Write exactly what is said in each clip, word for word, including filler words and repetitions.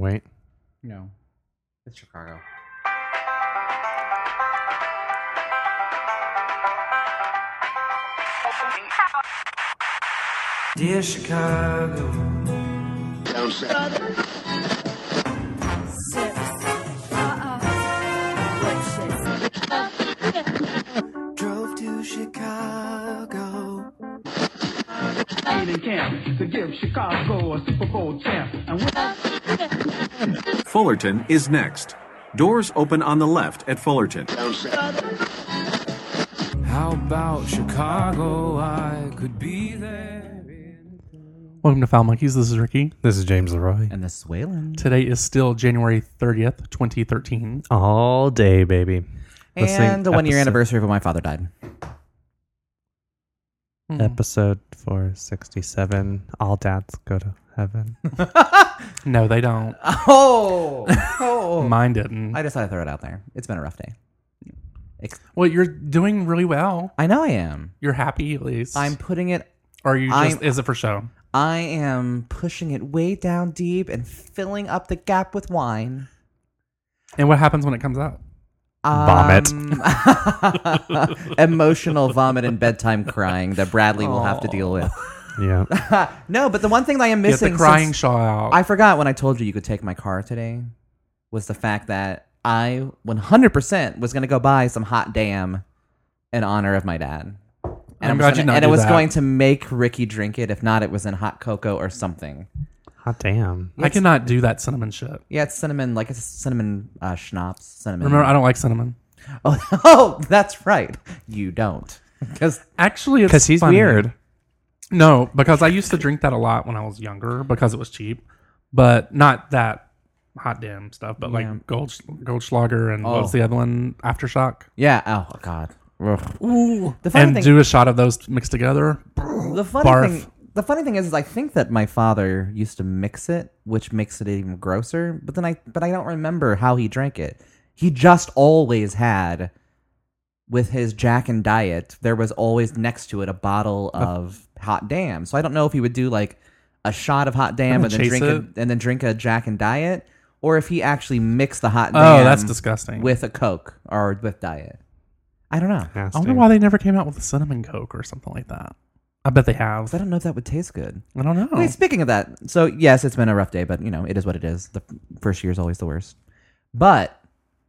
wait. No. It's Chicago. Dear Chicago. Drove to Chicago. In camp to give Chicago a Super Bowl champ. And Fullerton is next. Doors open on the left at Fullerton. How about Chicago? I could be there. Welcome to Foul Monkeys. This is Ricky. This is James Leroy. And this is Waylon. Today is still January thirtieth, twenty thirteen. All day, baby. And the one year episode- anniversary of when my father died. Episode four sixty-seven. All dads go to heaven. No, they don't. Oh! oh. Mine didn't. I decided to throw it out there. It's been a rough day. Ex- Well, you're doing really well. I know I am. You're happy at least. I'm putting it... Or are you just, I'm- is it for show? I am pushing it way down deep and filling up the gap with wine. And what happens when it comes out? Vomit. Um, emotional vomit and bedtime crying that Bradley will have to deal with. Yeah. No, but the one thing that I am Get missing... the crying since shawl out. I forgot when I told you you could take my car today was the fact that I one hundred percent was going to go buy some hot damn in honor of my dad. And I'm was glad gonna- you not And it do was that. going to make Ricky drink it. If not, it was in hot cocoa or something. Hot damn. I cannot do that cinnamon shit. Yeah, it's cinnamon, like it's cinnamon uh, schnapps. Cinnamon. Remember, I don't like cinnamon. Oh, oh, that's right. You don't. Because Actually, it's Because he's funny. weird. No, because I used to drink that a lot when I was younger because it was cheap, but not that hot damn stuff, but Yeah. like Gold Goldschlager and what Oh. was the other one? Aftershock. yeah. Oh God. Ugh. Ooh. The funny And thing- do a shot of those mixed together. The funny Barf. thing, the funny thing is, is, I think that my father used to mix it, which makes it even grosser. But then I, but I don't remember how he drank it. He just always had, with his Jack and Diet, there was always next to it a bottle of Hot Damn. So I don't know if he would do like a shot of Hot Damn And and, then then drink chase a, and then drink a Jack and Diet, or if he actually mixed the Hot Oh, Damn that's disgusting. with a Coke or with Diet. I don't know. I wonder why they never came out with a cinnamon Coke or something like that. I bet they have. I don't know if that would taste good. I don't know. Okay, speaking of that, so yes, it's been a rough day, but you know, it is what it is. The first year is always the worst. But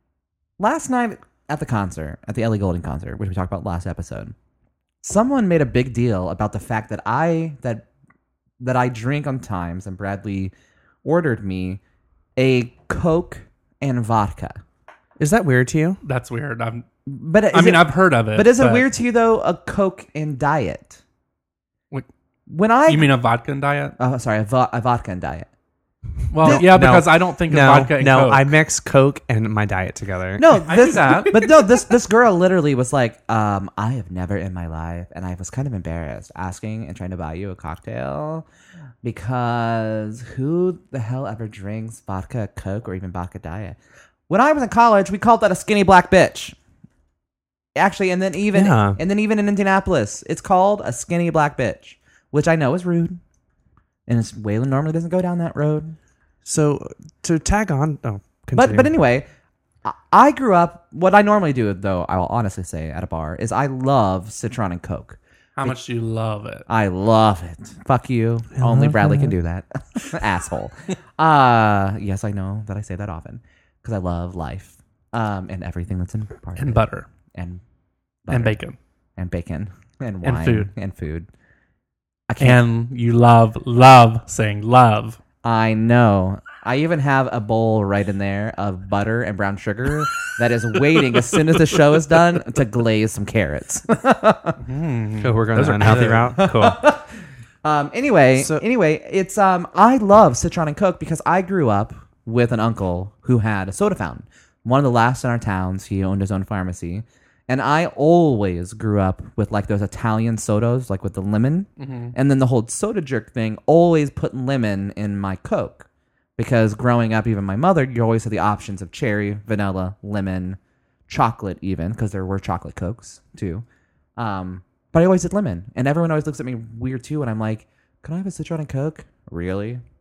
last night at the concert, at the Ellie Goulding concert, which we talked about last episode, someone made a big deal about the fact that I that that I drink on times, and Bradley ordered me a Coke and vodka. Is that weird to you? That's weird. I'm, But is I mean, it, I've heard of it. but is it weird to you though? A Coke and Diet. What- When I You mean a vodka and diet? oh sorry a, vo- a vodka and Diet. Well, No. yeah, No. because I don't think No, of vodka and no. Coke. I mix Coke and my diet together. No, I do this, that. but no, this this girl literally was like, um, I have never in my life, and I was kind of embarrassed asking and trying to buy you a cocktail because who the hell ever drinks vodka Coke or even vodka Diet? When I was in college, we called that a skinny black bitch. Actually, and then even Yeah. and then even in Indianapolis, it's called a skinny black bitch, which I know is rude, and it's Waylon normally doesn't go down that road. So to tag on, oh, But continue. but anyway, I- I grew up. What I normally do, though, I will honestly say at a bar is I love Citron and Coke. How much do you love it? I love it. Fuck you. Only Bradley can do that. Asshole. Uh yes, I know that I say that often because I love life, um, and everything that's in part of And it. butter. and And butter. bacon. and bacon and And wine food. and food. I can't. And you love, love saying love. I know. I even have a bowl right in there of butter and brown sugar that is waiting as soon as the show is done to glaze some carrots. So we're going Those the are unhealthy good. route. Cool. Um, anyway, So- anyway, it's um, I love Citron and Coke because I grew up with an uncle who had a soda fountain, one of the last in our towns. He owned his own pharmacy, and I always grew up with like those Italian sodas, like with the lemon, and then the whole soda jerk thing. Always putting lemon in my Coke because growing up, even my mother, you always had the options of cherry, vanilla, lemon, chocolate, even because there were chocolate Cokes too. Um, but I always did lemon, and everyone always looks at me weird too. And I'm like, "Can I have a Citron and Coke?" Really?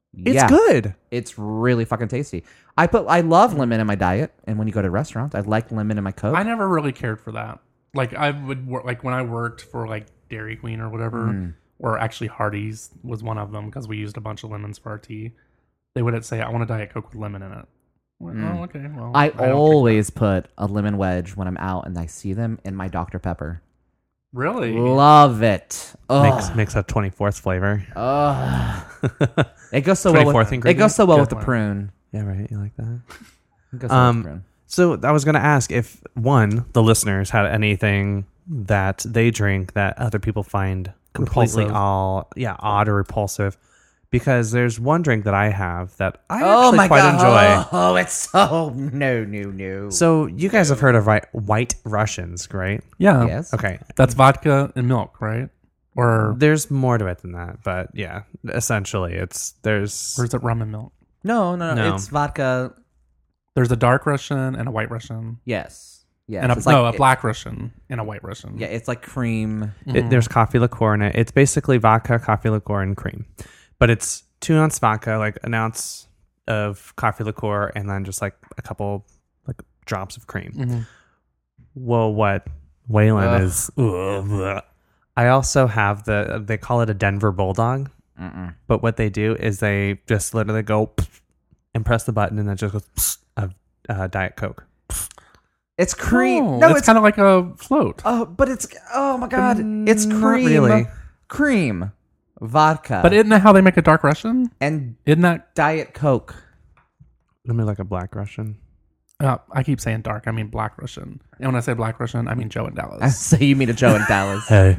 It's Yeah. good. It's really fucking tasty. I put I love lemon in my diet, and when you go to restaurants, I like lemon in my Coke. I never really cared for that. Like I would work, like when I worked for like Dairy Queen or whatever, Mm. or actually Hardee's was one of them because we used a bunch of lemons for our tea. They would say, "I want a Diet Coke with lemon in it." Well, Mm. oh, okay. Well, I, don't drink always put a lemon wedge when I'm out and I see them in my Doctor Pepper. that. really. Love it. Makes Ugh. makes a twenty-fourth flavor. Ugh. It goes so well with twenty-fourth it ingredient? goes so well Good with the one. prune. Yeah, right. You like that? It goes so well with Um, the prune. So I was going to ask if one, the listeners had anything that they drink that other people find completely Repulsive. all yeah odd or repulsive, because there's one drink that I have that I Oh actually my quite god! enjoy. Oh, it's so no, no, no. So you guys have heard of right, White Russians, right? Yeah. yes, Okay, That's vodka and milk, right? Or there's more to it than that, but yeah, essentially it's there's or is it rum and milk? no, no, no, No. It's vodka. There's a dark Russian and a white Russian, Yes, yes. and a it's no, like, a black Russian and a white Russian. Yeah, it's like cream. it, there's coffee liqueur in it. It's basically vodka, coffee liqueur, and cream, but it's two ounce vodka, like an ounce of coffee liqueur, and then just like a couple like drops of cream. Mhm. Well, what Waylon Ugh. is. Ugh. I also have the. They call it a Denver Bulldog, Mm-mm. but what they do is they just literally go and press the button, and then just goes of uh, Diet Coke. It's cream. Oh, no, it's, it's kind of like a float. oh, but it's oh my god, Mm, it's not cream. really. Cream, vodka, But isn't that how they make a dark Russian? and Isn't that? Diet Coke. Let me like a Black Russian. Uh, I keep saying dark. I mean black Russian. And when I say black Russian, I mean Joe and Dallas. So you mean a Joe in Dallas? Hey,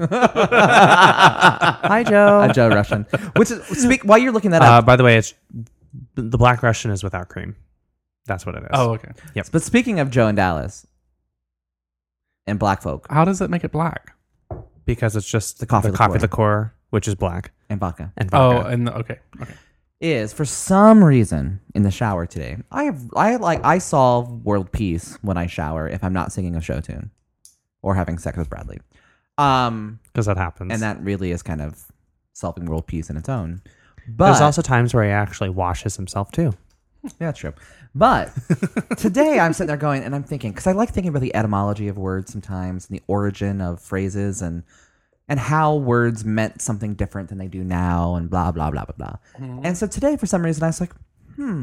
hi Joe. A Joe Russian. Which is speak while you're looking that Uh, up. by the way, it's the Black Russian is without cream. That's what it is. Oh, okay. But speaking of Joe in Dallas and black folk How does it make it black? because it's just The coffee the coffee liqueur. liqueur, which is black, and vodka and Oh, vodka. and the, okay, okay. is for some reason in the shower today. I have I like I solve world peace when I shower if I'm not singing a show tune or having sex with Bradley. Um, because that happens. and that really is kind of solving world peace in its own. But There's also times where he actually washes himself too. yeah, that's true. But today I'm sitting there going and I'm thinking, because I like thinking about the etymology of words sometimes and the origin of phrases and and how words meant something different than they do now and blah, blah, blah, blah, blah. And so today, for some reason, I was like, hmm,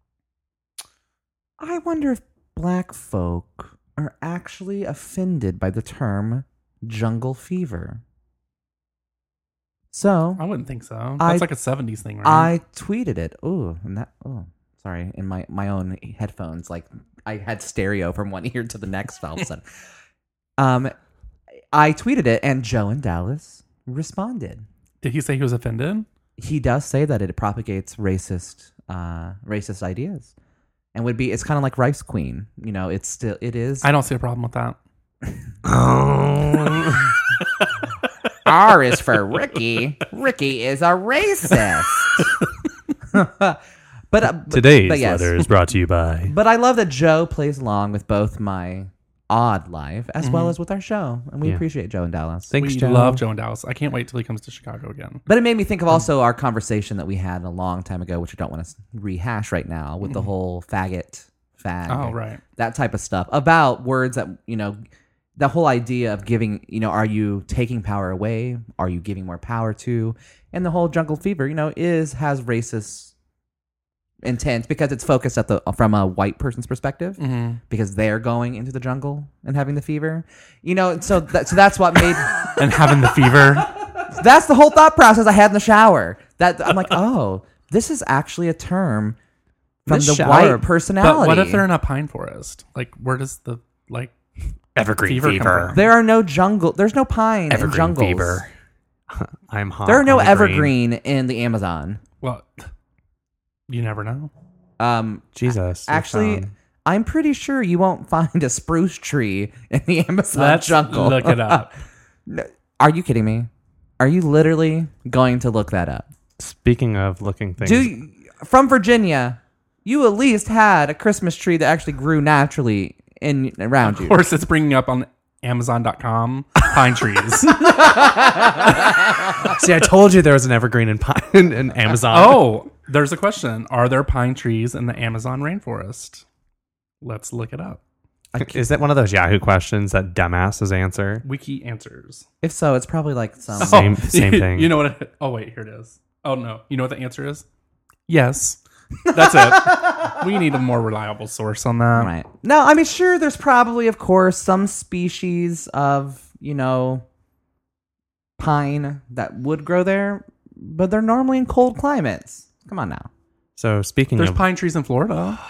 I wonder if black folk are actually offended by the term jungle fever. So I wouldn't think so. I- That's like a seventies thing, right? I tweeted it. Ooh, and that. Oh, sorry. In my my own headphones, like I had stereo from one ear to the next all of a sudden. Um, I tweeted it, and Joe in Dallas responded. Did he say he was offended? He does say that it propagates racist, uh, racist ideas, and would be. It's kind of like Rice Queen. You know, it's still. It is. I don't see a problem with that. R is for Ricky. Ricky is a racist. but uh, but- Today's but yes. letter is brought to you by. But I love that Joe plays along with both my odd life as well as with our show, and we Yeah. appreciate Joe in Dallas. Thanks, we Joe. love Joe and Dallas. I can't wait till he comes to Chicago again. But it made me think of also our conversation that we had a long time ago, which I don't want to rehash right now, with the whole faggot, fag, Oh, right. that type of stuff about words that, you know, the whole idea of giving, you know, are you taking power away? Are you giving more power to? And the whole jungle fever, you know, is has racist intent because it's focused at the from a white person's perspective Mm-hmm. because they're going into the jungle and having the fever, you know. So that so that's what made And having the fever. that's the whole thought process I had in the shower. That I'm like, oh, this is actually a term from This the shower- white personality. But what if they're in a pine forest? Like, where does the like Evergreen fever, fever. come from? There are no jungle. There's no pine Evergreen in jungles. fever. I'm hot. There are no on the green. evergreen in the Amazon. Well, you never know. Um, Jesus. you actually, found- I'm pretty sure you won't find a spruce tree in the Amazon Let's jungle. look it up. No, are you kidding me? Are you literally going to look that up? Speaking of looking things, Do you, from Virginia, you at least had a Christmas tree that actually grew naturally in around Of you. course, it's bringing up on Amazon dot com pine trees. see, I told you there was an evergreen in pine in Amazon. Oh, There's a question. Are there pine trees in the Amazon rainforest? Let's look it up. Is that one of those Yahoo questions that dumbasses answer? Wiki answers. If so, it's probably like some. Same- same thing. You know what? It, oh, wait. Here it is. Oh, no. You know what the answer is? Yes. That's it. We need a more reliable source on that. Right. No, I mean, sure, there's probably, of course, some species of, you know, pine that would grow there, but they're normally in cold climates. Come on now. So speaking There's of, pine trees in Florida.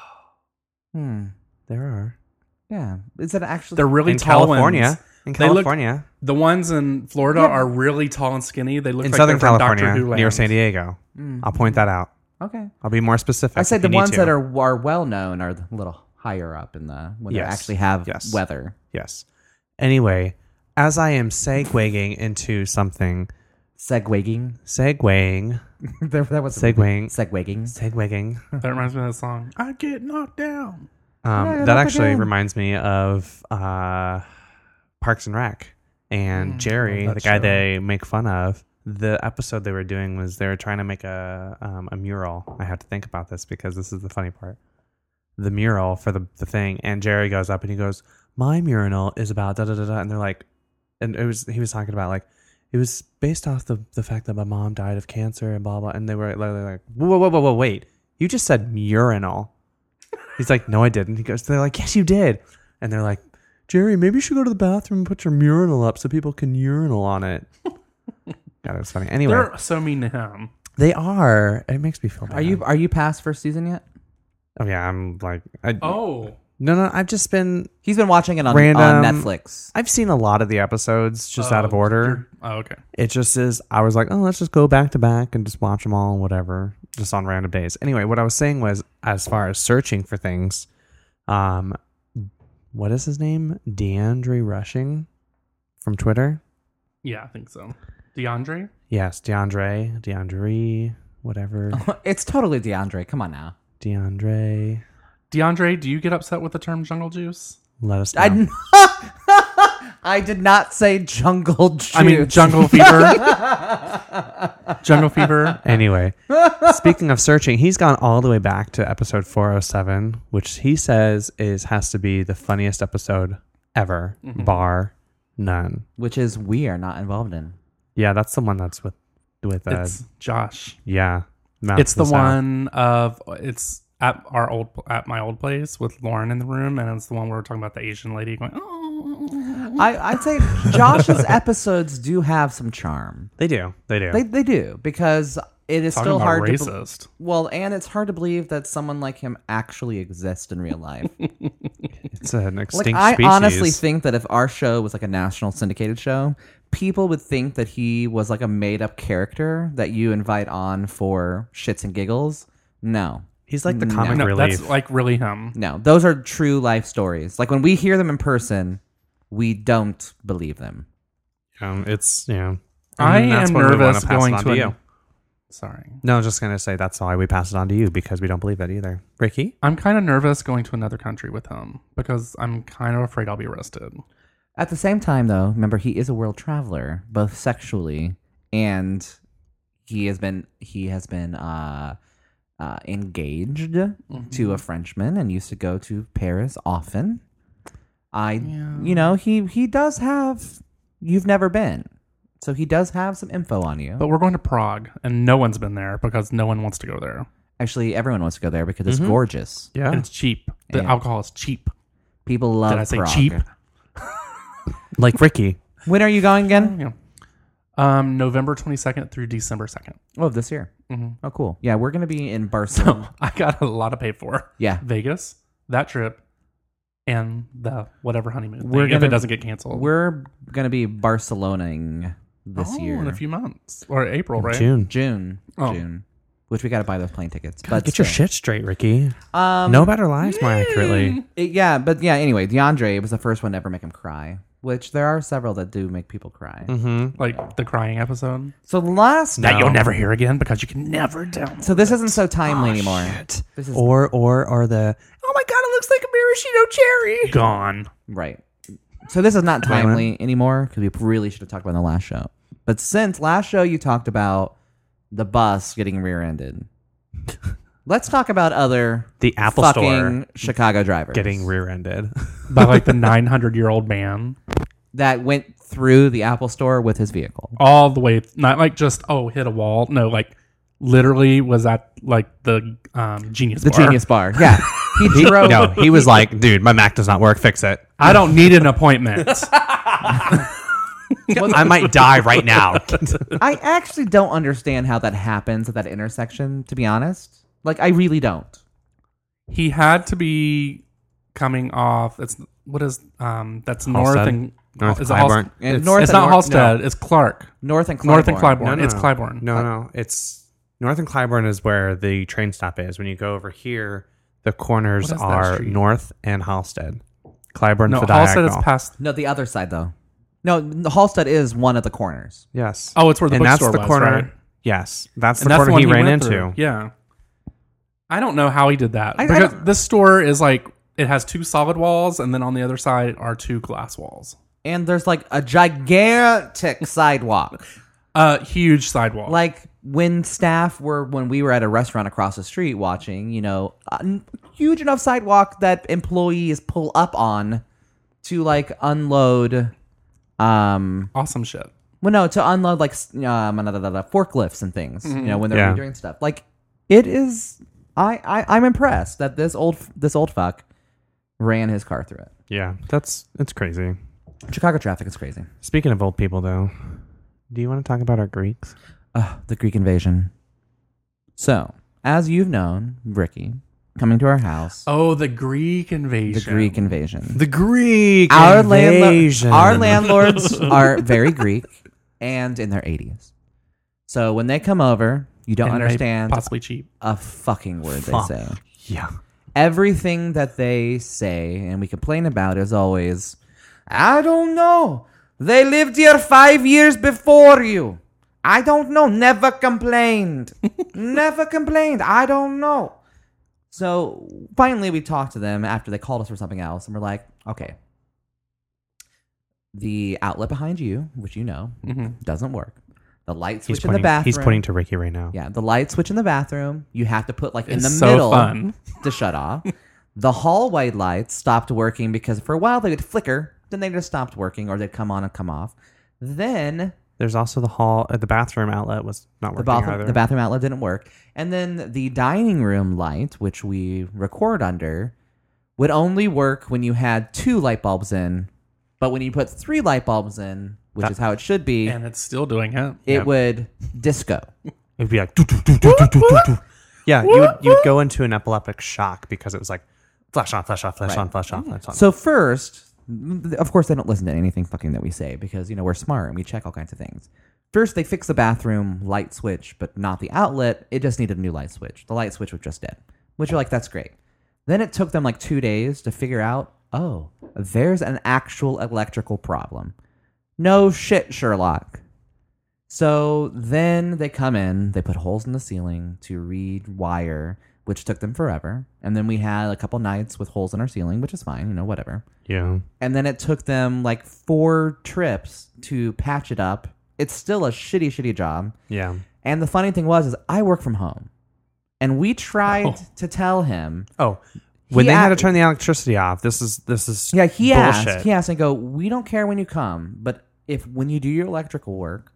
Hmm. there are Yeah. Is it actually? They're really in tall California. ones. In They look- California, The ones in Florida Yeah. are really tall and skinny. They look in like Southern they're from California, Doctor Who near lands. San Diego. Mm. I'll point that out. Okay. I'll be more specific. I said if the you need ones to. that are are well known are a little higher up in the when they Yes. actually have Yes. weather. Yes. Anyway, as I am segueing into something, Segwaying. segueing, there, that was segueing, Segwaying. segueing. That reminds me of that song. I get knocked down. Um, Yeah, that that's actually again. reminds me of uh, Parks and Rec and Mm, Jerry, love the that guy show. they make fun of. The episode they were doing was they were trying to make a um, a mural. I had to think about this because this is the funny part. The mural for the, the thing, and Jerry goes up and he goes, "My mural is about da da da da," and they're like, and it was he was talking about like it was based off the the fact that my mom died of cancer and blah blah, and they were literally like, "Whoa whoa whoa whoa wait, you just said mural." He's like, "No, I didn't." He goes, "They're like, yes, you did," and they're like, "Jerry, maybe you should go to the bathroom and put your mural up so people can urinal on it." God, it was funny. Anyway, They're so mean to him. they are. It makes me feel bad. Are you are you past first season yet? Oh yeah, I'm like, I, Oh. no, no. I've just been. He's been watching it on, Random- on Netflix. I've seen a lot of the episodes just out of Oh, order. you're- Oh, okay. It just is. I was like, oh, let's just go back to back and just watch them all, whatever, just on random days. Anyway, what I was saying was, as far as searching for things, um, what is his name? DeAndre Rushing from Twitter. Yeah, I think so. DeAndre? Yes, DeAndre, DeAndre, whatever, It's totally DeAndre. Come on now. DeAndre. DeAndre, do you get upset with the term jungle juice? Let us know. I, I did not say jungle juice. I mean, jungle fever. Jungle fever. Anyway, speaking of searching, he's gone all the way back to episode four oh seven, which he says is has to be the funniest episode ever, Mm-hmm. bar none. which is we are not involved in. Yeah, that's the one that's with with uh, It's Josh. yeah. Mouth It's to the South. one of it's at our old at my old place with Lauren in the room, and it's the one where we're talking about the Asian lady going. Oh, I, I'd say Josh's episodes do have some charm. They do. They do. They they do because it is talking still about hard to be- racist. well, and it's hard to believe that someone like him actually exists in real life. it's an Like extinct I species. honestly think that if our show was like a national syndicated show, people would think that he was like a made up character that you invite on for shits and giggles. No. he's like the No. comic No, relief. that's like really him. No, those are true life stories. Like when we hear them in person, we don't believe them. um, it's you know. I and that's am when we wanna nervous pass it going on to. you. A, sorry, No, I was just gonna say that's why we pass it on to you because we don't believe it either. Ricky, I'm kind of nervous going to another country with him because I'm kind of afraid I'll be arrested. At the same time, though, remember he is a world traveler, both sexually and he has been he has been uh, uh, engaged to a Frenchman and used to go to Paris often. I, you know, he he does have. You've never been, so he does have some info on you. But we're going to Prague, and no one's been there because no one wants to go there. Actually, everyone wants to go there because it's Mhm. gorgeous. yeah, And it's cheap. The Yeah. alcohol is cheap. People love. Did I say Prague. cheap? like Ricky. When are you going again? Yeah. Um, November twenty-second through December second. Oh, this year. Mm-hmm. Oh, cool. Yeah, we're gonna be in Barcelona. I got a lot to pay for. Yeah, Vegas, that trip, and the whatever honeymoon thing, We're if gonna- it doesn't get canceled. we're gonna be Barcelonaing this oh, year in a few months or April, right? June. June. Oh. June. Which we got to buy those plane tickets. God, but get your still. shit straight, Ricky. Um, Know about our lives more accurately. it- yeah, but yeah. Anyway, DeAndre was the first one to ever make him cry. Which there are several that do make people cry. Mm-hmm. Like the crying episode So last. that No. you'll never hear again because you can never download. So this isn't so timely anymore. Oh, Shit. This is Or or or the oh my god, it looks like a maraschino cherry. Gone. right. So this is not Wait a minute. timely anymore because we really should have talked about it in the last show. But since last show you talked about the bus getting rear-ended, Let's talk about other The Apple fucking Store Chicago drivers getting rear-ended. By like the nine hundred year old man, that went through the Apple Store with his vehicle. all the way. Not like just oh hit a wall. No, like literally was at like the um, Genius The Bar. Genius Bar. Yeah. He He, drove. no, he was like, dude, my Mac does not work. Fix it. I don't need an appointment. I might die right now. I actually don't understand how that happens at that intersection, to be honest. Like, I really don't. He had to be coming off. It's what is um that's north Halstead? and North is it Clybourne. Halstead? And It's, North it's and not Nor- Halstead. no. It's Clark. North and Clybourne. North and Clybourne. No, no, it's no. Clybourne. No, no. It's North and Clybourne is where the train stop is. When you go over here, the corners What is that are street? North and Halstead. Clyburn's No, the Halstead diagonal. is past. No, the other side, though. No, the Halstead is one of the corners. Yes. Oh, it's where the and that's bookstore the was, corner. right? Yes, that's And the that's corner one he ran went into. through. Yeah. I don't know how he did that I- I because don't- this store is like it has two solid walls, and then on the other side are two glass walls. And there's like a gigantic sidewalk. Uh, huge sidewalk. Like when staff were, when we were at a restaurant across the street watching, you know, a n- huge enough sidewalk that employees pull up on to like unload, um, awesome shit. well, no, to unload like s- um, da- da- da- da, forklifts and things, you know, when they're Yeah. doing stuff. Like it is, I, I, I'm impressed that this old, this old fuck ran his car through it. Yeah, that's it's crazy. Chicago traffic is crazy. Speaking of old people, though, do you want to talk about our Greeks? Uh, the Greek invasion. So, as you've known, Ricky, coming to our house, Oh, the Greek invasion. the Greek invasion. The Greek Our, landlo- invasion. our landlords are very Greek and in their eighties. So when they come over, you don't And they understand possibly cheap. a fucking word Fuck. they say. Yeah. Everything that they say and we complain about is always, I don't know. They lived here five years before you. I don't know. Never complained. Never complained. I don't know. So finally, we talked to them after they called us for something else, and we're like, okay, the outlet behind you, which you know, Mhm. doesn't work. The light He's switch in pointing, the bathroom. he's pointing to Ricky right now. Yeah, the light switch in the bathroom. You have to put like in It's the so middle fun. to shut off. The hallway lights stopped working because for a while they would flicker, then they just stopped working, or they'd come on and come off. Then There's also the hall. Uh, the bathroom outlet was not the working bathroom, either. the bathroom outlet didn't work, and then the dining room light, which we record under, would only work when you had two light bulbs in, but when you put three light bulbs in, which That- is how it should be, And it's still doing it. it Yep. would disco. It'd be like, doo, doo, doo, doo, doo, doo, doo, doo. Yeah, you would you'd go into an epileptic shock because it was like flash on, flash off, flash Right. on, flash off, flash on. So first, of course, they don't listen to anything fucking that we say because, you know, we're smart and we check all kinds of things. First, they fixed the bathroom light switch, but not the outlet. It just needed a new light switch. The light switch was just dead, which you're like, that's great. Then it took them like two days to figure out, oh, there's an actual electrical problem. No shit, Sherlock. So then they come in, they put holes in the ceiling to read wire, which took them forever. And then we had a couple nights with holes in our ceiling, which is fine, you know, whatever. yeah. And then it took them like four trips to patch it up. It's still a shitty, shitty job. Yeah. And the funny thing was, is I work from home. And we tried Oh. to tell him. Oh, when He they had to asked- turn the electricity off, this is this is Yeah, he bullshit. asked. He asked and go, we don't care when you come, but if when you do your electrical work,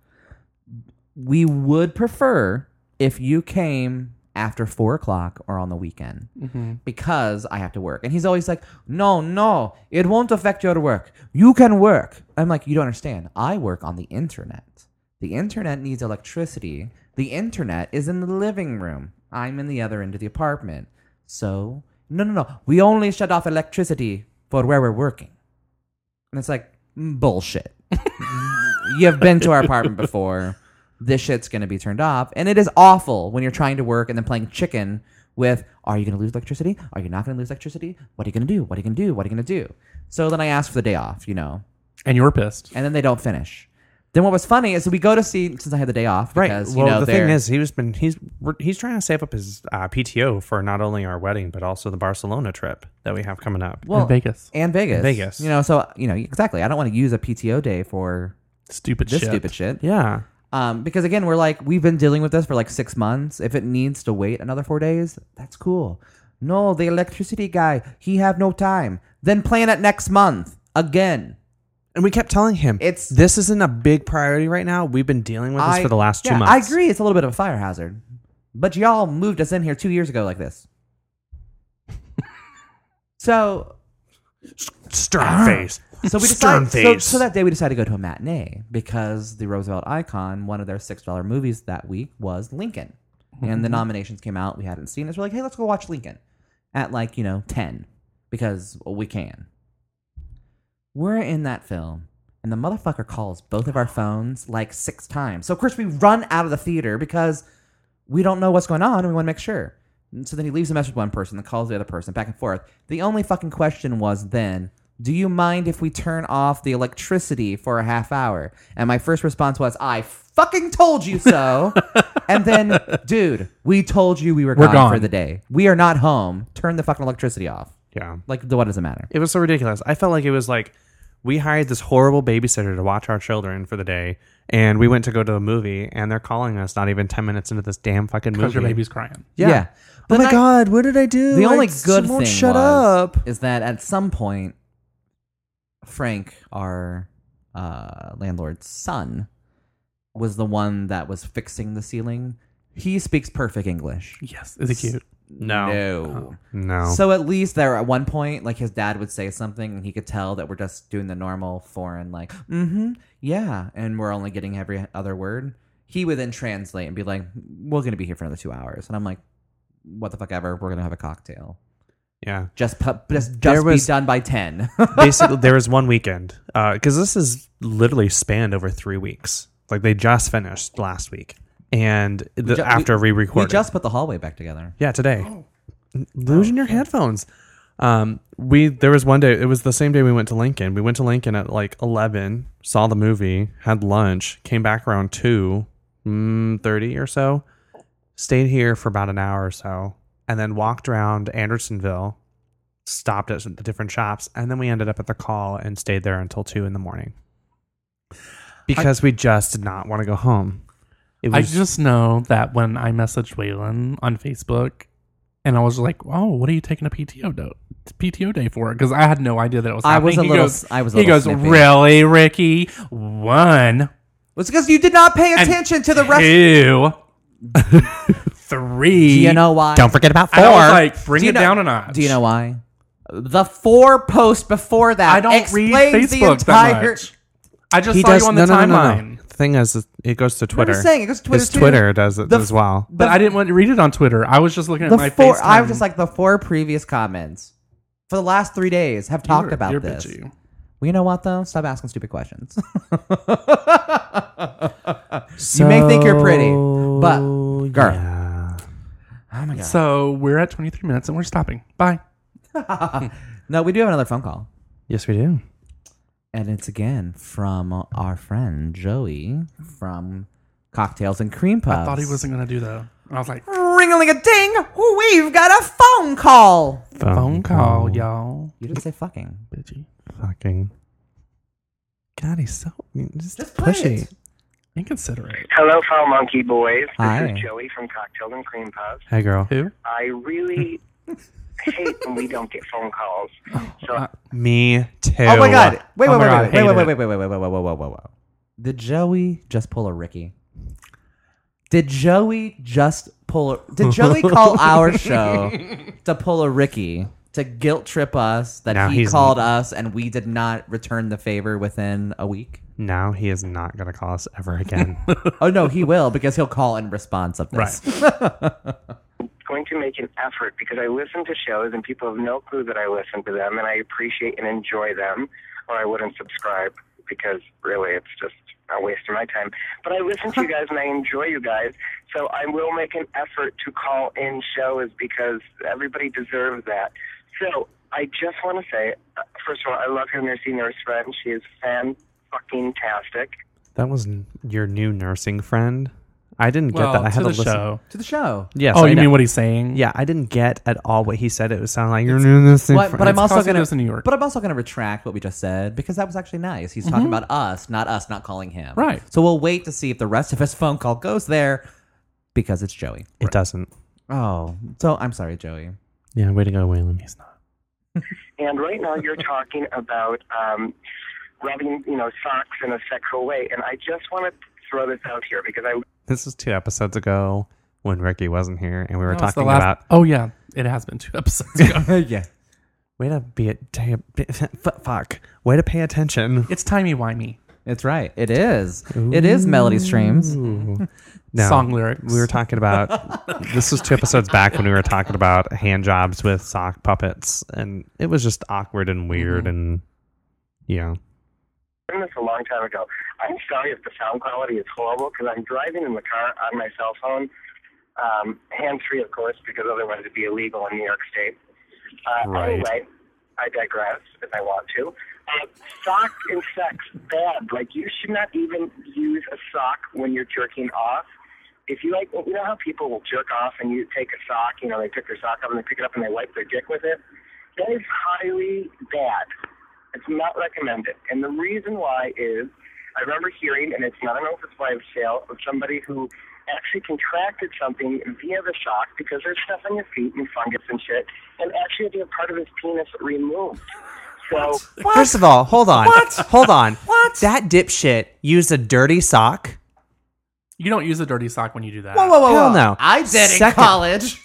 we would prefer if you came after four o'clock or on the weekend because I have to work. And he's always like, no, no, it won't affect your work. You can work. I'm like, you don't understand. I work on the internet. The internet needs electricity. The internet is in the living room. I'm in the other end of the apartment. So, no, no, no. We only shut off electricity for where we're working. And it's like, mm, bullshit. You've been to our apartment before. This shit's going to be turned off. And it is awful when you're trying to work and then playing chicken with, are you going to lose electricity? Are you not going to lose electricity? What are you going to do? What are you going to do? What are you going to do? So then I ask for the day off, you know, And you were pissed. and then they don't finish. Then what was funny is we go to see, since I had the day off, Right. because, Well, you know, the thing they're- is, he was been he's we're- he's trying to save up his uh, P T O for not only our wedding but also the Barcelona trip that we have coming up. well, in Vegas. and Vegas. Vegas. You know, so, you know, exactly. I don't want to use a P T O day for Stupid this shit. stupid shit. Yeah. Um, because again, we're like, we've been dealing with this for like six months. If it needs to wait another four days, that's cool. No, the electricity guy, he have no time. Then plan it next month again. And we kept telling him, It's- this isn't a big priority right now. We've been dealing with this I- for the last two yeah, months. I agree, it's a little bit of a fire hazard. But y'all moved us in here two years ago like this. So Stern face. So we Stern decided. So, face. so that day we decided to go to a matinee because the Roosevelt Icon, one of their six dollar movies that week, was Lincoln, and the nominations came out. We hadn't seen it. So we're like, hey, let's go watch Lincoln at like you know ten because well, we can. We're in that film, and the motherfucker calls both of our phones like six times. So of course we run out of the theater because we don't know what's going on and we want to make sure. And so then he leaves a message with one person, then calls the other person, back and forth. The only fucking question was then, do you mind if we turn off the electricity for a half hour? And my first response was, I fucking told you so. And then, dude, we told you we were We're gone, gone. for the day. We are not home. Turn the fucking electricity off. Yeah. Like, what does it matter? It was so ridiculous. I felt like it was like we hired this horrible babysitter to watch our children for the day, and we went to go to the movie, and they're calling us not even ten minutes into this damn fucking Because movie. your baby's crying. Yeah. The Oh my night- God, what did I do? The I only just good won't thing shut was, up. is that at some point, Frank, our uh, landlord's son, was the one that was fixing the ceiling. He speaks perfect English. Yes. Is it cute? No. No. No. So at least there at one point, like his dad would say something and he could tell that we're just doing the normal foreign, like, mm-hmm, yeah, and we're only getting every other word. He would then translate and be like, we're going to be here for another two hours. And I'm like, what the fuck ever, we're going to have a cocktail. yeah. Just pu- just, There just was- be done by ten. Basically, there was one weekend because this is literally spanned over three weeks. Like they just finished last week, and the, ju- after we, we recorded, just put the hallway back together. yeah, today, losing your headphones. Um, we there was one day. It was the same day we went to Lincoln. We went to Lincoln at like eleven, saw the movie, had lunch, came back around two mm, thirty or so, stayed here for about an hour or so, and then walked around Andersonville, stopped at some different shops, and then we ended up at the call and stayed there until two in the morning because we just did not want to go home. It I was just know that when I messaged Waylon on Facebook, and I was like, "Oh, what are you taking a P T O day, P T O day for?" Because I had no idea that it was I happening. was a he little- Goes, I was a he little goes, snippy. "Really, Ricky? One, It's because you did not pay and attention to the rest. two, three." Do you know why? don't forget about four. And I was like, "Bring Do you it know- down a notch." Do you know why? The four post before that I don't read explains the Facebook that entire. much. I just he saw does you on no, the no, no, no, timeline. no. The thing is, it goes to Twitter. I'm saying it goes to Twitter His too. Twitter does it The- as well. But I didn't want to read it on Twitter. I was just looking at The my four, FaceTime. I was just like the four previous comments for the last three days have talked You're- about you're this. bitchy. Well, you know what though? Stop asking stupid questions. So, may think you're pretty, but girl. yeah. Oh my god. So we're at twenty-three minutes and we're stopping. Bye. No, we do have another phone call. Yes, we do. And it's again from our friend Joey from Cocktails and Cream Puffs. I thought he wasn't going to do that. I was like, Ring-a-ling-a-ding! We've got a phone call! phone call, y'all. You didn't say fucking. Bitchy. Fucking. God, he's so just, Just play pushy. it. Inconsiderate. Hello, Foul Monkey Boys. This Hi. is Joey from Cocktails and Cream Puffs. Hey, girl. Who? I really hate when we don't get phone calls. So Uh, Me too. Oh my god. Wait, Oh wait, my wait, God, wait, hate wait, wait, it. wait, wait, wait, wait, wait, wait, wait, wait, wait, wait. Did Joey just pull a Ricky? Did Joey just pull a Did Joey call our show to pull a Ricky to guilt trip us that Now he he's- called us and we did not return the favor within a week? Now he is not going to call us ever again. Oh no, he will because he'll call in response of this. going to make an effort because I listen to shows and people have no clue that I listen to them and I appreciate and enjoy them, or I wouldn't subscribe because really it's just a waste of my time. But I listen to you guys and I enjoy you guys, so I will make an effort to call in shows because everybody deserves that. So I just want to say, uh, first of all, I love your nursing nurse friend. She is fan fucking tastic. That was n- your new nursing friend. I didn't get Well, that. I had to to, the listen. show. To the show. Yes. oh, I you know. mean what he's saying? Yeah, I didn't get at all what he said. It was sounding like you're doing this thing. What, for- but I'm It's also 'cause he gonna. lives in New York. But I'm also gonna retract what we just said because that was actually nice. He's talking about us, not us not calling him. Right. So we'll wait to see if the rest of his phone call goes there because it's Joey. it doesn't. Oh, so I'm sorry, Joey. Yeah, way to go, Waylon. He's not. And right now you're talking about um, rubbing, you know, socks in a sexual way. And I just want to throw this out here because I This is two episodes ago when Ricky wasn't here, and we were No, it's the talking last- about. Oh yeah, it has been two episodes ago. yeah. Way to be it. Fuck. Way to pay attention. It's timey wimey. It's right. It is. It is Melody Streams. Ooh. No, Song lyrics. We were talking about. This was two episodes back when we were talking about hand jobs with sock puppets, and it was just awkward and weird, and yeah. done this a long time ago. I'm sorry if the sound quality is horrible because I'm driving in the car on my cell phone, um, hands-free, of course, because otherwise it'd be illegal in New York State. Uh, Right. Anyway, I digress if I want to. Uh, sock and sex, bad. Like, you should not even use a sock when you're jerking off. If you like, you know how people will jerk off and you take a sock, you know, they pick their sock up and they pick it up and they wipe their dick with it? That is highly bad. It's not recommended. And the reason why is, I remember hearing, and it's not an oversupply of sale, of somebody who actually contracted something via the sock because there's stuff on your feet and fungus and shit, and actually had to have part of his penis removed. So, First of all, hold on. What? Hold on. What? That dipshit used a dirty sock. You don't use a dirty sock when you do that. Whoa, whoa, whoa, Hell whoa. no. I did in Second- college.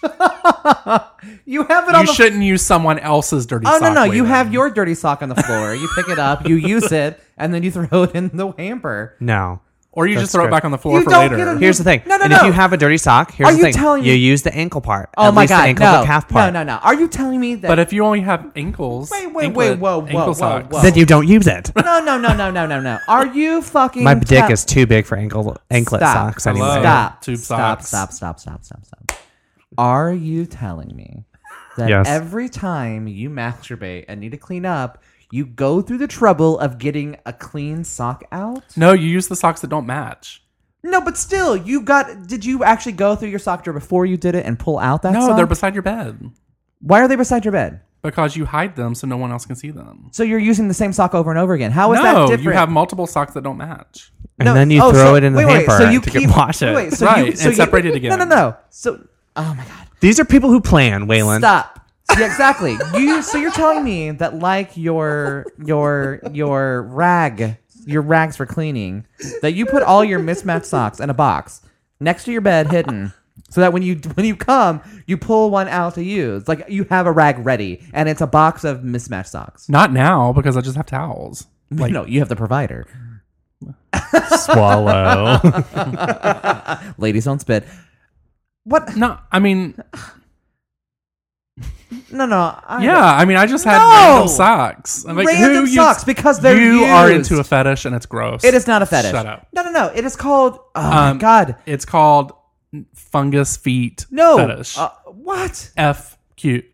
You have it You on the shouldn't use someone else's dirty Oh sock. no no! You Waylon. have your dirty sock on the floor. You pick it up, you use it, and then you throw it in the hamper. No. Or you That's just throw good. it back on the floor You for don't later. get a- Here's the thing. No, no, and no. if you have a dirty sock, here's Are the you thing. telling you me- use the ankle part. Oh At my least god! the ankle, no, the calf no, part. no, no! Are you telling me that? But if you only have ankles, Wait, wait, anklet- wait, whoa, whoa, ankle whoa, socks. whoa. Then you don't use it. no, no, no, no, no, no, no! Are you fucking? My dick tell- is too big for ankle anklet Stop. socks anyway. Hello. Stop! Tube stop! socks. Stop! Stop! Stop! Stop! Stop! Are you telling me that Yes. every time you masturbate and need to clean up, you go through the trouble of getting a clean sock out? No, you use the socks that don't match. No, but still, you got. Did you actually go through your sock drawer before you did it and pull out that No, sock? they're beside your bed Why are they beside your bed? because you hide them so no one else can see them. So you're using the same sock over and over again. How is that No, different? you have multiple socks that don't match. And No, then you oh, throw so- it in the wait, wait, hamper so you to keep, get wash it. Wait, so Right, you, so and you- separate it again. No, no, no. So, oh my god, These are people who plan, Waylon. stop. Yeah, exactly. You. So you're telling me that like your your your rag, your rags for cleaning, that you put all your mismatched socks in a box next to your bed, hidden, so that when you when you come, you pull one out to use. Like you have a rag ready, and it's a box of mismatched socks. Not now because I just have towels. Like, no, you have the provider. Swallow. Ladies don't spit. What? no, I mean, No, no. I yeah, I mean, I just had No! random socks. I'm like, Random who used- socks, because they're you are used. into a fetish and it's gross. It is not a fetish. Shut up. No, no, no. It is called. Oh my Um, god. It's called fungus feet No. fetish. Uh, what? F cubed.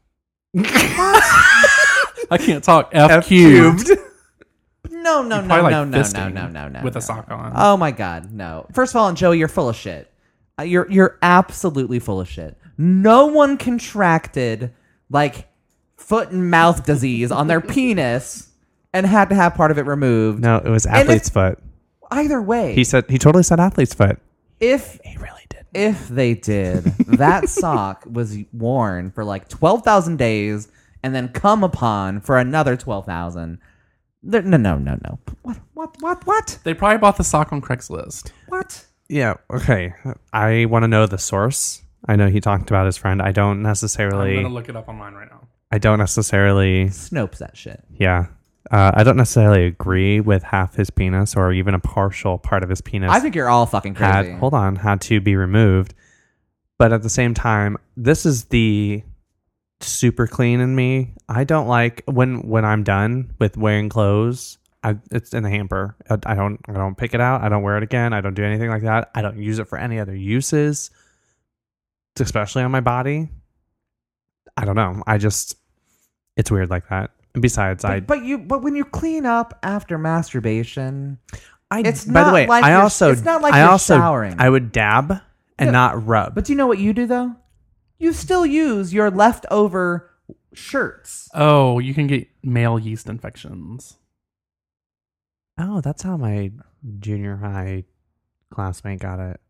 I can't talk. F, cubed. No, no, no, Probably like no, no, no, fisting no, no, no. with no. a sock on. Oh my god, no. First of all, Joey, you're full of shit. Uh, you're you're absolutely full of shit. No one contracted like foot and mouth disease on their penis and had to have part of it removed. No, it was if- athlete's foot. Either way, He said he totally said athlete's foot. if He really did. if they did, that sock was worn for like twelve thousand days and then come upon for another twelve thousand. No, no, no, no, no. What, what, what, what, They probably bought the sock on Craigslist. what? Yeah. Okay. I want to know the source. I know he talked about his friend. I don't I'm necessarily. gonna look it up online right now. I don't necessarily. Snopes that shit. Yeah. Uh, I don't necessarily agree with half his penis or even a partial part of his penis. I think you're all fucking had crazy. hold on had to be removed, but at the same time, this is the super clean in me. I don't like when when I'm done with wearing clothes. I, it's in the hamper. I, I don't I don't pick it out. I don't wear it again. I don't do anything like that. I don't use it for any other uses, especially on my body. I don't know. I just it's weird like that. And besides, I But, but you, but when you clean up after masturbation, I, It's by the not way, like I you're- also, it's not like I you're also, showering. I would dab and Yeah. not rub. But do you know what you do though? You still use your leftover shirts. Oh, you can get male yeast infections. Oh, that's how my junior high classmate got it.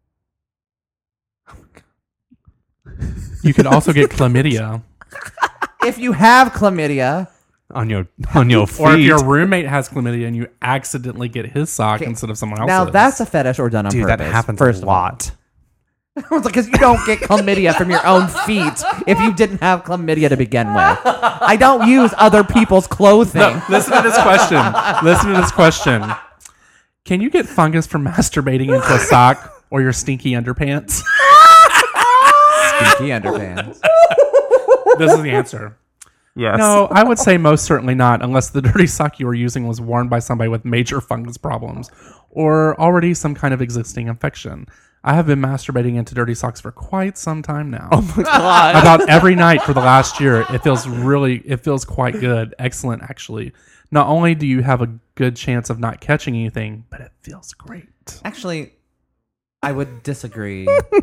You could also get chlamydia. If you have chlamydia, On your on your feet. Or if your roommate has chlamydia and you accidentally get his sock instead of someone else's. now that's a fetish or done on Dude, purpose. that happens first a of all. lot. Because you don't get chlamydia from your own feet if you didn't have chlamydia to begin with. I don't use other people's clothing. No, listen to this question. Listen to this question. Can you get fungus from masturbating into a sock or your stinky underpants? Stinky underpants. This is the answer. Yes. No, I would say most certainly not, unless the dirty sock you were using was worn by somebody with major fungus problems or already some kind of existing infection. I have been masturbating into dirty socks for quite some time now. Oh my god. About every night for the last year. It feels really, it feels quite good. Excellent, actually. Not only do you have a good chance of not catching anything, but it feels great. Actually, I would disagree.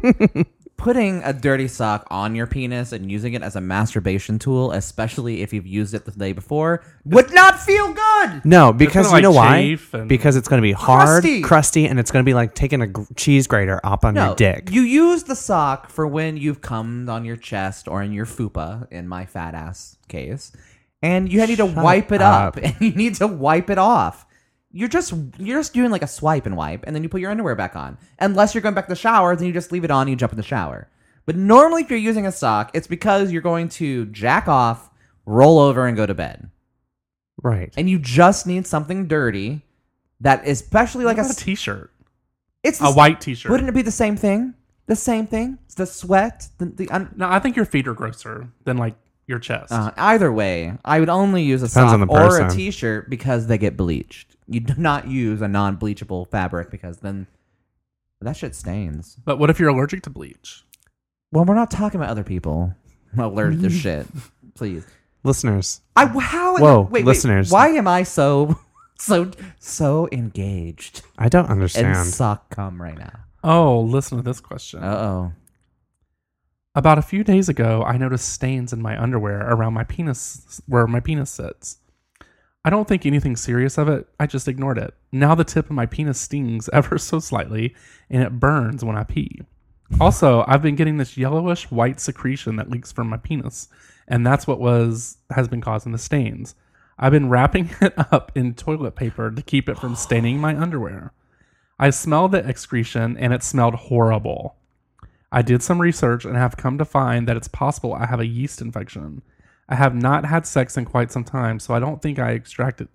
Putting a dirty sock on your penis and using it as a masturbation tool, especially if you've used it the day before, would not feel good. No, because gonna, you know like, why? chafe and- Because it's going to be hard, Crusty. crusty, and it's going to be like taking a gr- cheese grater up on No, your dick. you use the sock for when you've cummed on your chest or in your fupa, in my fat ass case, and you need to Shut wipe it up, up. and you need to wipe it off. You're just you're just doing like a swipe and wipe, and then you put your underwear back on. Unless you're going back to the shower, then you just leave it on and you jump in the shower. But normally, if you're using a sock, it's because you're going to jack off, roll over, and go to bed. Right. And you just need something dirty that, especially like What a, about a t-shirt. it's A white t-shirt. Wouldn't it be the same thing? The same thing? It's the sweat, the, the un- No, I think your feet are grosser than like your chest. uh, either way, I would only use a Depends sock on the or a person. t-shirt because they get bleached. You do not use a non-bleachable fabric because then that shit stains. But what if you're allergic to bleach? Well, we're not talking about other people allergic to shit. Please. Listeners, I how Whoa, wait, wait, listeners. why am I so so so engaged I don't in understand. sock cum right now? Oh, listen to this question. Uh-oh. About a few days ago, I noticed stains in my underwear around my penis, where my penis sits. I don't think anything serious of it. I just ignored it. Now the tip of my penis stings ever so slightly, and it burns when I pee. Also, I've been getting this yellowish white secretion that leaks from my penis, and that's what was has been causing the stains. I've been wrapping it up in toilet paper to keep it from staining my underwear. I smelled the excretion, and it smelled horrible. I did some research and have come to find that it's possible I have a yeast infection. I have not had sex in quite some time, so I don't think I extracted.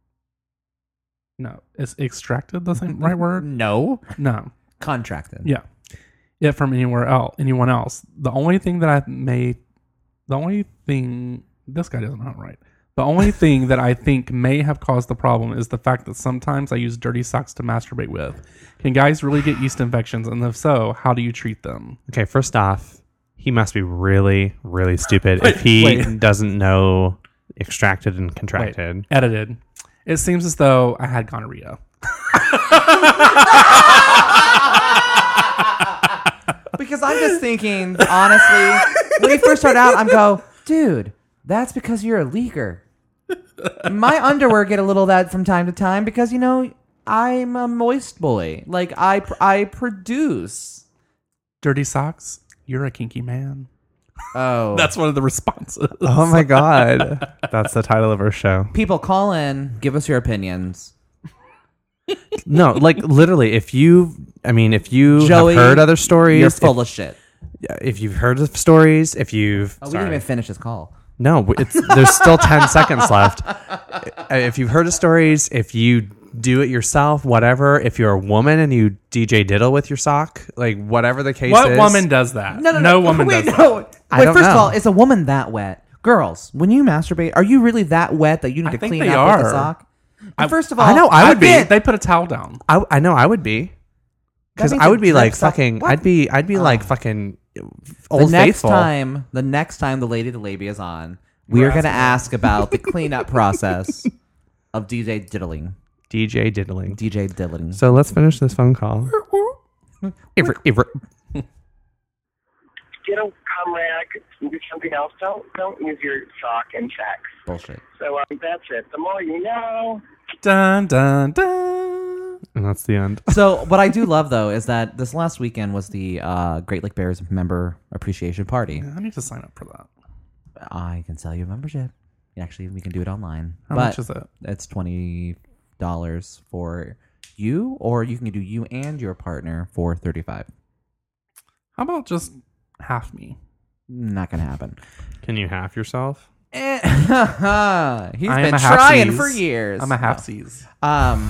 No, is extracted the same right word? No. No. Contracted. Yeah. It from anywhere else, anyone else. The only thing that I may, the only thing, this guy doesn't know it right. The only thing that I think may have caused the problem is the fact that sometimes I use dirty socks to masturbate with. Can guys really get yeast infections? And if so, how do you treat them? Okay, first off, he must be really, really stupid Wait, if he wait. doesn't know extracted and contracted. Wait, edited. It seems as though I had gonorrhea. Because I'm just thinking, honestly, when you first start out, I'm go, dude, that's because you're a leaker. My underwear get a little of that from time to time because, you know, I'm a moist boy. Like, I, I produce. Dirty socks? You're a kinky man. Oh. That's one of the responses. Oh my god. That's the title of our show. People call in, give us your opinions. No, like literally, if you, I mean, if you Joey, have heard other stories, You're full if, of shit. if you've heard of stories, if you've, Oh, we sorry. didn't even finish this call. No, it's there's still ten seconds left. If you've heard of stories, if you do it yourself, whatever. If you're a woman and you D J diddle with your sock, like whatever the case What is. woman does that? No, no, no. woman Wait, does no. that. I Wait, don't first of know. all, is a woman that wet? Girls, when you masturbate, are you really that wet that you need I to think clean they out with are. a sock? I- First of all, I know I would be. get- They put a towel down. I, I know I would be. Because means I it would be like drips off- fucking. what? I'd be. I'd be like Oh. fucking. the Old next Faithful. time, the next time the lady the labia is on, we are going to ask about the cleanup process of D J diddling. D J diddling. D J diddling. So let's finish this phone call. Ever, ever. Get a cum rag and do something else. Don't don't use your sock and sex. Bullshit. So um, that's it. The more you know. Dun dun dun. And that's the end. So what I do love though is that this last weekend was the uh, Great Lake Bears member appreciation party. Yeah, I need to sign up for that. I can sell you a membership. Actually, we can do it online. How but much is it? It's twenty dollars for you, or you can do you and your partner for thirty-five. How about just half me? Not gonna happen. Can you half yourself? Eh, He's I am been a trying halfsies. for years. I'm a halfsies. Um,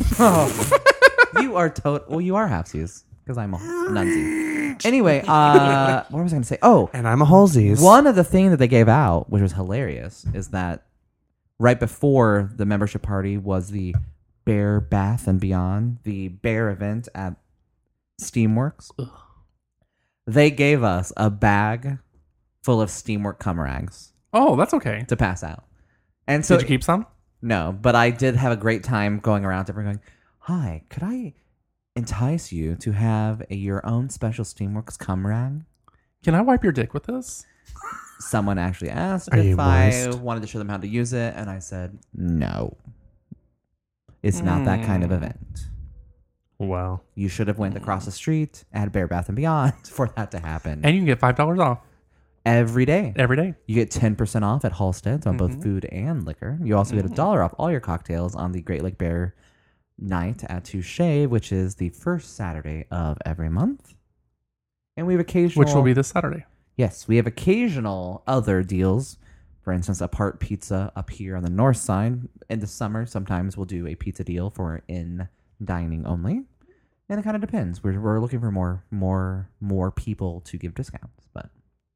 you are total. Well, you are halfsies because I'm a nunsie. Anyway, uh, what was I going to say? Oh, And I'm a Halsey's. one of the things that they gave out, which was hilarious, is that right before the membership party was the Bear Bath and Beyond, the bear event at Steamworks. They gave us a bag full of Steamwork cum rags Oh, that's okay. to pass out. And so Did you keep some? no, but I did have a great time going around to everyone going, hi, could I entice you to have a, your own special Steamworks cum rag? Can I wipe your dick with this? Someone actually asked Are if you I moist? wanted to show them how to use it, and I said, no. It's not that kind of Mm. event. Well, You should have went across the street at Bear Bath and Beyond for that to happen. And you can get five dollars off Every day. every day. You get ten percent off at Halstead's on Mm-hmm. both food and liquor. You also get a dollar off all your cocktails on the Great Lake Bear night at Touche, which is the first Saturday of every month. And we have occasional... Which will be this Saturday. Yes, we have occasional other deals. For instance, a part pizza up here on the north side. In the summer, sometimes we'll do a pizza deal for in dining only. And it kind of depends. We're, we're looking for more more more people to give discounts. But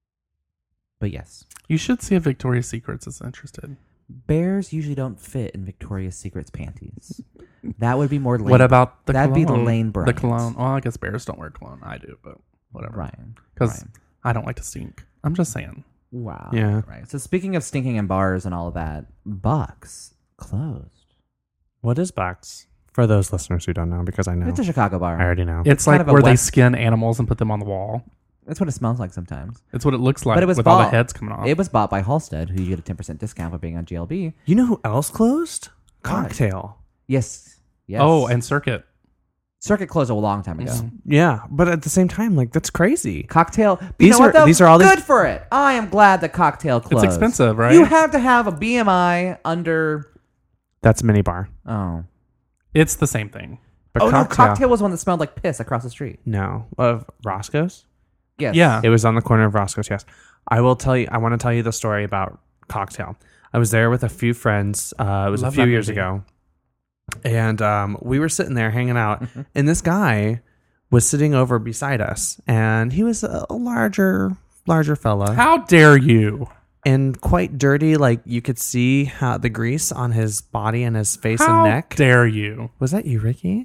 but yes. You should see if Victoria's Secrets is interested. Bears usually don't fit in Victoria's Secret's panties. That would be more lane. What about the That'd be cologne? Lane The Bryant. cologne. Well, I guess bears don't wear cologne. I do, but whatever. Ryan? Because Ryan. I don't like to stink. I'm just saying. Wow. Yeah. Right. So speaking of stinking in bars and all of that, Bucks closed. what is Bucks? For those listeners who don't know, because I know. It's a Chicago bar. I already know. It's, kind like of a where they West- skin animals and put them on the wall. That's what it smells like sometimes. It's what it looks like But it was with all the bought- heads coming off. It was bought by Halstead, who you get a ten percent discount for being on G L B. You know who else closed? Cocktail. Yes. Yes. Oh, and Circuit. Circuit closed a long time ago. Yeah, but at the same time, like that's crazy. Cocktail. You These know what, are- though? these are all these- good for it. I am glad that Cocktail closed. It's expensive, right? You have to have a B M I under. That's mini bar. Oh. It's the same thing. But Oh cocktail, no! Cocktail was one that smelled like piss across the street. no, of Roscoe's. Yes. Yeah. It was on the corner of Roscoe's. Yes, I will tell you. I want to tell you the story about Cocktail. I was there with a few friends. Uh, it was Love a few that years movie. ago, and um, we were sitting there hanging out, and this guy was sitting over beside us, and he was a larger, larger fella, How dare you? and quite dirty. Like you could see how the grease on his body and his face How and neck. dare you? Was that you, Ricky?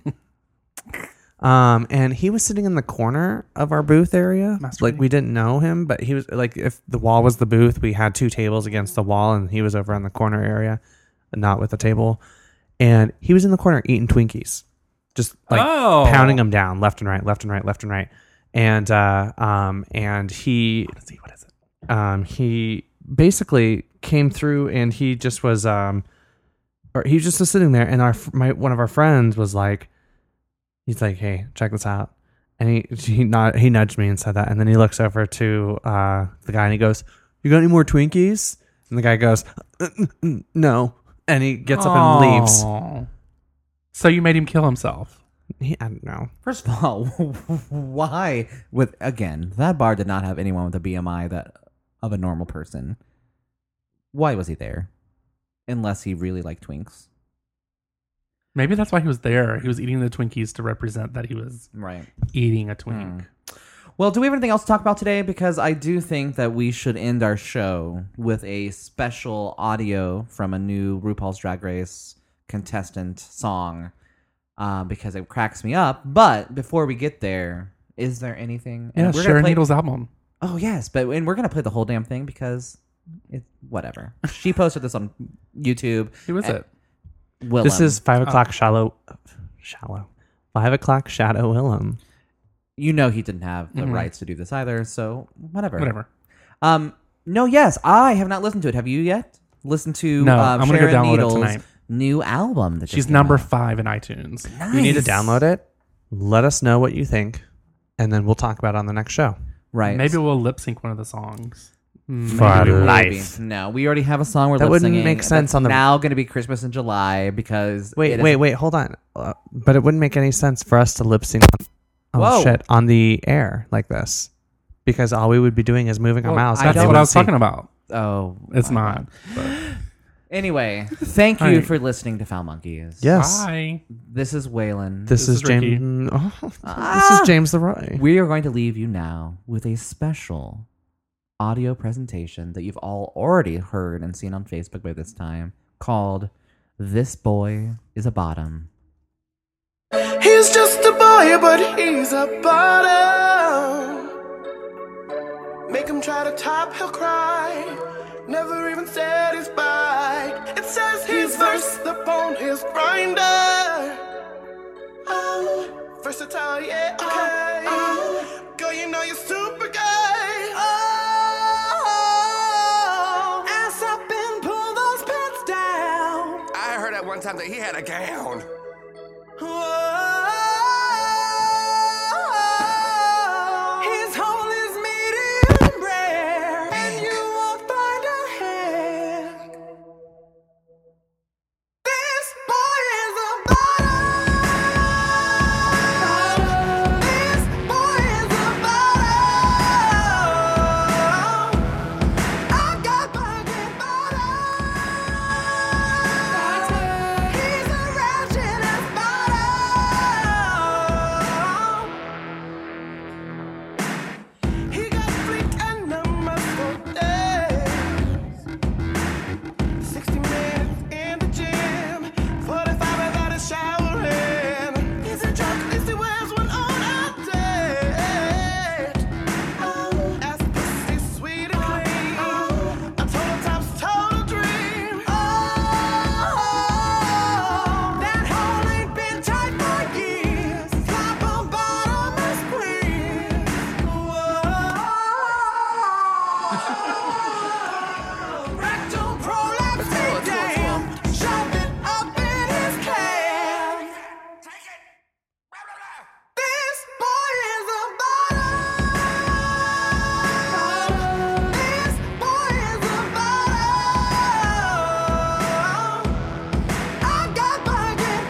um, and he was sitting in the corner of our booth area. Masturbating. Like we didn't know him, but he was like, if the wall was the booth, we had two tables against the wall, and he was over in the corner area, not with the table. And he was in the corner eating Twinkies, just like Oh. pounding them down left and right, left and right, left and right. And uh, um, and he, Let's see, what is it? um, he basically came through, and he just was, um, or he was just sitting there, and our my one of our friends was like, he's like, "Hey, check this out," and he he not he nudged me and said that, and then he looks over to uh, the guy and he goes, "You got any more Twinkies?" And the guy goes, "Uh, mm, "No," and he gets up and leaves. Aw. So you made him kill himself. He, I don't know. First of all, why? With again, that bar did not have anyone with a B M I that of a normal person. Why was he there? Unless he really liked Twinks, Maybe that's why he was there. He was eating the Twinkies to represent that he was right? eating a twink. Well, do we have anything else to talk about today? Because I do think that we should end our show with a special audio from a new RuPaul's Drag Race contestant song, uh, because it cracks me up. But before we get there, is there anything? Yeah, we're gonna Sharon play- Needles' album. Oh yes, but and we're gonna play the whole damn thing because it whatever. She posted this on YouTube. Who is And- it? Willem. This is five o'clock shallow, shallow, five o'clock Shadow Willem. You know he didn't have the Mhm. rights to do this either, so whatever. Whatever. Um, no, yes, I have not listened to it. Have you yet? Listened to No, um, I'm gonna go Sharon download it Needles' tonight. new album that just She's came number out. five in iTunes. Nice. You need to download it. Let us know what you think, and then we'll talk about it on the next show. Right. Maybe we'll lip sync one of the songs. Maybe For we will. life. No, we already have a song we're That lip wouldn't singing. make sense That's on the- now going to be Christmas in July because Wait, it wait, is- wait, hold on. Uh, but it wouldn't make any sense for us to lip sync. Oh Whoa. shit! On the air like this, because all we would be doing is moving our Well, mouths. that's and they what I wouldn't was see. talking about. Oh, It's my not. God. but- Anyway, thank you Alright. for listening to Foul Monkeys. Yes. Bye. This is Waylon. This, This is, is Ricky. James. Oh, this Ah. is James Leroy. We are going to leave you now with a special audio presentation that you've all already heard and seen on Facebook by this time called This Boy is a Bottom. He's just a boy, but he's a bottom. Make him try to top, he'll cry. Never even satisfied. It says he's versed upon his grinder. Oh, versatile, yeah, okay. Oh, girl, you know you're super gay. Oh, ass up and pull those pants down. I heard at one time that he had a gown. His hole is medium rare, and you won't find a hair. This boy is a bottom. This boy is a bottom. I've got bucket bottom. He's a ratchet ass bottom. He got freak and numbers for days. Sixty minutes in the gym, forty-five without a showering. He's a drunk, at least he wears one on a date. Oh, ass pussy sweet and clean. A total top's total dream. Oh, that hole ain't been tight for years. Top and bottom is clear. Whoa. Rectal prolapse, big damn. Shove it up in his can. This boy is a bottom. This boy is a bottom. I've got bucket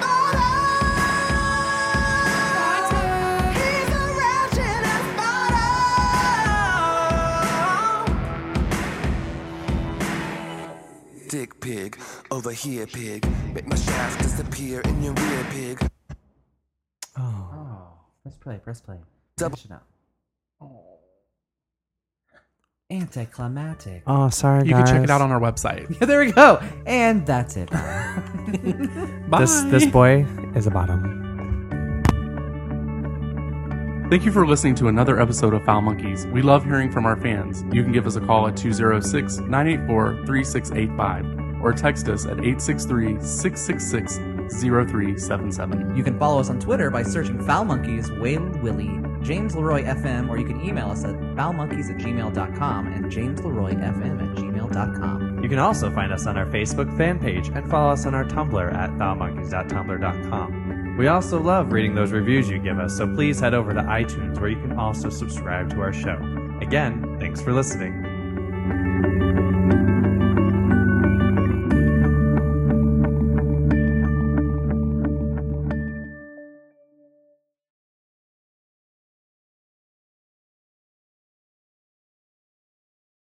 bottom. He's a ratchet ass bottom. Dick pig, over here pig. Make my shaft disappear in your rear pig. Oh. Oh, press play, press play. Double- Finish it up. Anticlimactic. Oh, sorry, You guys. can check it out on our website. Yeah, there we go. And that's it. Bye. This this boy is a bottom. Thank you for listening to another episode of Foul Monkeys. We love hearing from our fans. You can give us a call at two oh six, nine eight four, three six eight five or text us at eight six three, six six six, zero three seven seven. You can follow us on Twitter by searching Foul Monkeys, Waylon Willie, James Leroy F M, or you can email us at foulmonkeys at gmail dot com and jamesleroyfm at gmail dot com. You can also find us on our Facebook fan page and follow us on our Tumblr at foul monkeys dot tumblr dot com. We also love reading those reviews you give us, so please head over to iTunes where you can also subscribe to our show. Again, thanks for listening.